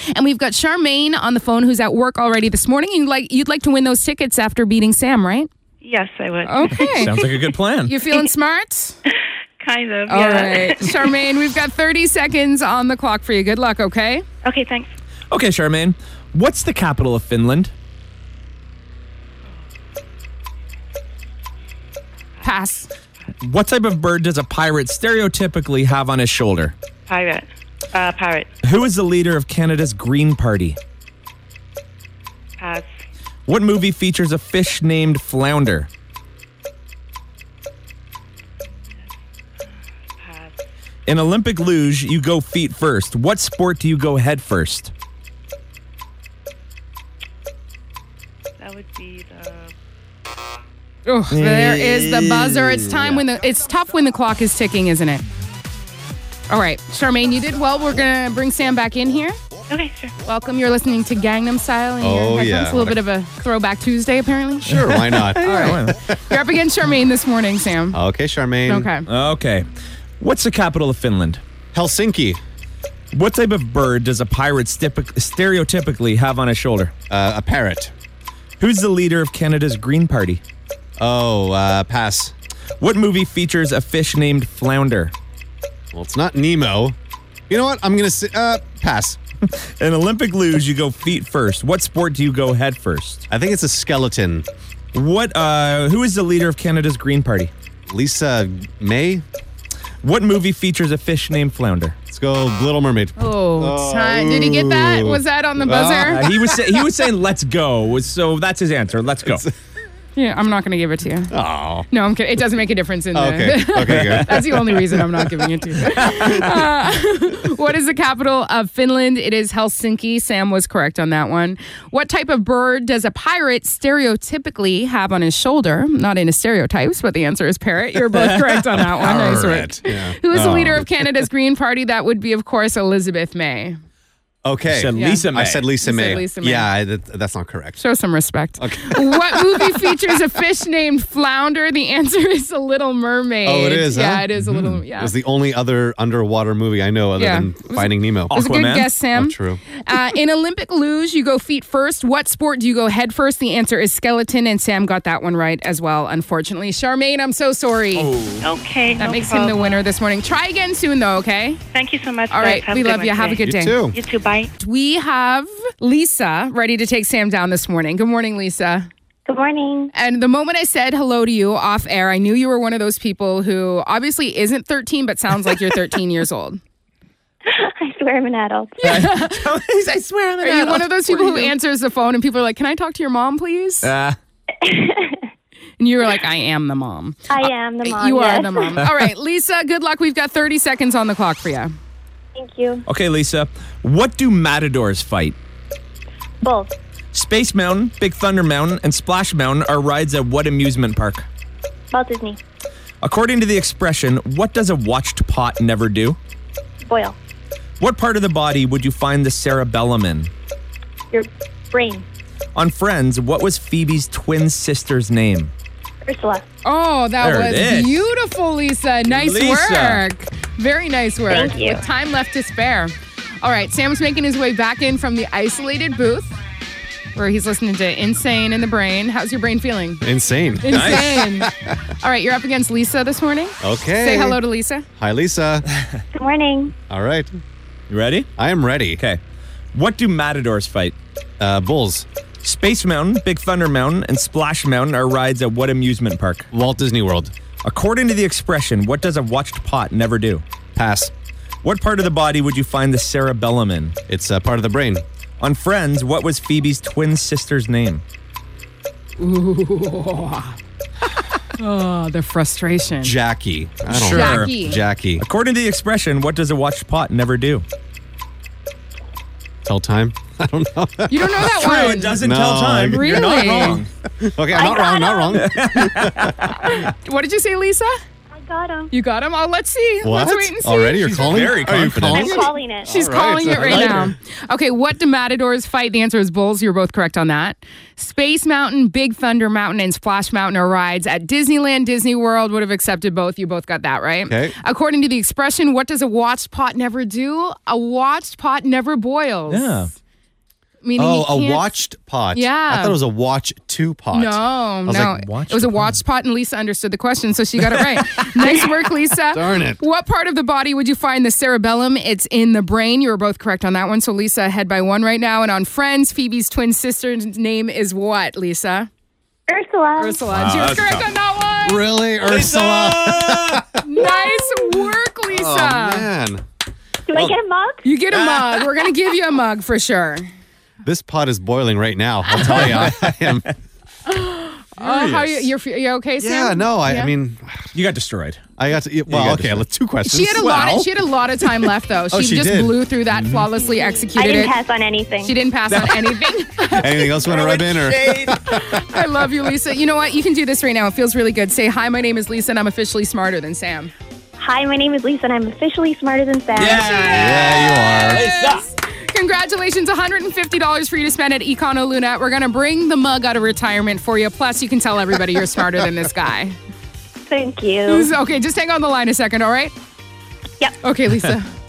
And we've got Charmaine on the phone who's at work already this morning. You'd like to win those tickets after beating Sam, right? Yes, I would. Okay. Sounds like a good plan. You feeling smart? Kind of, All yeah. right. Charmaine, we've got 30 seconds on the clock for you. Good luck, okay? Okay, thanks. Okay, Charmaine. What's the capital of Finland? Pass. What type of bird does a pirate stereotypically have on his shoulder? Pirate. Parrot. Who is the leader of Canada's Green Party? Pass. What movie features a fish named Flounder? Pass. In Olympic luge, you go feet first. What sport do you go head first? That would be the... Oh, there is the buzzer. It's time it's tough when the clock is ticking, isn't it? All right, Charmaine, you did well. We're gonna bring Sam back in here. Okay, sure. Welcome. You're listening to Gangnam Style. And your headphones. yeah. A little bit of a throwback Tuesday, apparently. Sure, why not? All right. You're up against Charmaine this morning, Sam. Okay, Charmaine. Okay. Okay. What's the capital of Finland? Helsinki. What type of bird does a pirate stereotypically have on his shoulder? A parrot. Who's the leader of Canada's Green Party? Oh, pass. What movie features a fish named Flounder? Well, it's not Nemo. You know what? I'm going to say, pass. In Olympic luge, you go feet first. What sport do you go head first? I think it's a skeleton. Who is the leader of Canada's Green Party? Lisa May? What movie features a fish named Flounder? Let's go Little Mermaid. Oh, time. Did he get that? Was that on the buzzer? He was saying let's go, so that's his answer. Let's go. Yeah, I'm not going to give it to you. Oh. No, I'm kidding. It doesn't make a difference in Okay. Okay, good. That's the only reason I'm not giving it to you. What is the capital of Finland? It is Helsinki. Sam was correct on that one. What type of bird does a pirate stereotypically have on his shoulder? Not in a stereotypes, but the answer is parrot. You're both correct on that one. Nice work. Yeah. Who is the leader of Canada's Green Party? That would be, of course, Elizabeth May. Okay. You said Lisa May. I said Lisa You said May. Lisa May. Yeah, that's not correct. Show some respect. Okay. What movie features a fish named Flounder? The answer is The Little Mermaid. Oh, it is, huh? Yeah, it is a little, yeah. It was the only other underwater movie I know other than Finding Nemo. It was a good Aquaman? guess, Sam. Oh, true. In Olympic luge, you go feet first. What sport do you go head first? The answer is skeleton, and Sam got that one right as well, unfortunately. Charmaine, I'm so sorry. Okay, That no makes problem. him the winner this morning. Try again soon, though, okay? Thank you so much. All right, guys. Have we a good love you. one Have a today. good day. You too. You too, bye. We have Lisa ready to take Sam down this morning. Good morning, Lisa. Good morning. And the moment I said hello to you off air, I knew you were one of those people who obviously isn't 13, but sounds like you're 13 years old. I swear I'm an adult. I swear I'm Are you one of those people who answers the phone and people are like, can I talk to your mom, please? And you were like, I am the mom. I am the mom. You are yes. the mom. All right, Lisa, good luck. We've got 30 seconds on the clock for you. Thank you. Okay, Lisa. What do matadors fight? Both. Space Mountain, Big Thunder Mountain, and Splash Mountain are rides at what amusement park? Walt Disney. According to the expression, what does a watched pot never do? Boil. What part of the body would you find the cerebellum in? Your brain. On Friends, what was Phoebe's twin sister's name? Ursula. Oh, that There it was is. beautiful, Lisa. Nice Lisa. work. Very nice work. Thank you. With time left to spare. All right, Sam's making his way back in from the isolated booth where he's listening to Insane in the Brain. How's your brain feeling? Insane. Insane. All right, you're up against Lisa this morning. Okay. Say hello to Lisa. Hi, Lisa. Good morning. All right. You ready? I am ready. Okay. What do matadors fight? Bulls. Space Mountain, Big Thunder Mountain, and Splash Mountain are rides at what amusement park? Walt Disney World. According to the expression, what does a watched pot never do? Pass. What part of the body would you find the cerebellum in? It's part of the brain. On Friends, what was Phoebe's twin sister's name? Oh, the frustration. Jackie. I don't Sure. know. Jackie. Jackie. According to the expression, what does a watched pot never do? Tell time. I don't know. You don't know that True, one. it doesn't No, tell time. Really? You're not wrong. Okay, I'm not wrong. Not wrong. What did you say, Lisa? I Got him. You got him? Oh, let's see. What? Let's wait and see. Already? You're She's calling? very Are you confident. calling I'm it? calling it. She's All right, calling it I right like now. her. Okay, what do matadors fight? The answer is bulls. You're both correct on that. Space Mountain, Big Thunder Mountain, and Splash Mountain are rides at Disneyland, Disney World. Would have accepted both. You both got that right. Okay. According to the expression, what does a watched pot never do? A watched pot never boils. Yeah. Meaning Oh, you a can't- watched pot. Yeah. I thought it was a watch to pot. No, was no. like, watched it was a pot. watched pot, and Lisa understood the question, so she got it right. Nice work, Lisa. Darn it. What part of the body would you find the cerebellum? It's in the brain. You were both correct on that one. So Lisa ahead by 1 right now. And on Friends, Phoebe's twin sister's name is what, Lisa? Ursula. Ursula. She was that's correct tough. on that one. Really, Ursula? Nice work, Lisa. Oh, man. Do I get a mug? You get a mug. We're going to give you a mug for sure. This pot is boiling right now. I'll tell you. I am. How you okay, Sam? Yeah, no, Yeah? I mean, You got destroyed. I got to. Well, got okay, this. 2 questions. She had a lot of time left though. Oh, she just did. blew through that, flawlessly I executed didn't it. pass on anything. She didn't pass on anything. Anything else you want to rub in? Or I love you, Lisa. You know what? You can do this right now. It feels really good. Say, hi, my name is Lisa, and I'm officially smarter than Sam. Hi, my name is Lisa, and I'm officially smarter than Sam. Yeah, you are. Congratulations, $150 for you to spend at Econo Luna. We're going to bring the mug out of retirement for you. Plus, you can tell everybody you're smarter than this guy. Thank you. Okay, just hang on the line a second, all right? Yep. Okay, Lisa.